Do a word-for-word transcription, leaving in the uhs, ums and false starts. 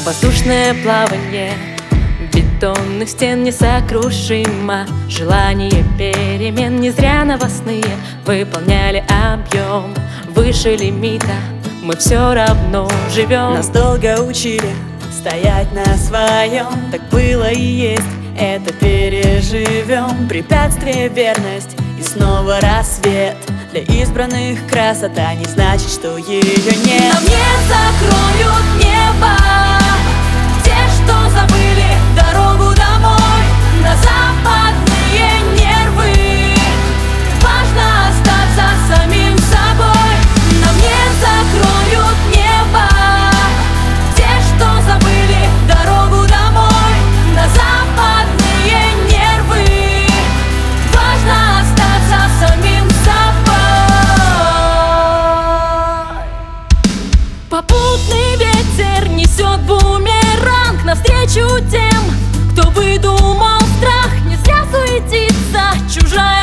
Воздушное плавание бетонных стен несокрушимо. Желание перемен не зря новостные выполняли объем выше лимита. Мы все равно живем. Нас долго учили стоять на своем. Так было и есть, это переживем. Препятствие — верность и снова рассвет. Для избранных красота не значит, что ее нет. Нам не закроют небо те, что забыли дорогу домой. На западные нервы важно остаться самим собой. Нам не закроют небо те, что забыли дорогу домой. На западные нервы важно остаться самим собой. Попутный ветер несет бумеранг навстречу тем, кто выдумал страх. Не зря суетится чужая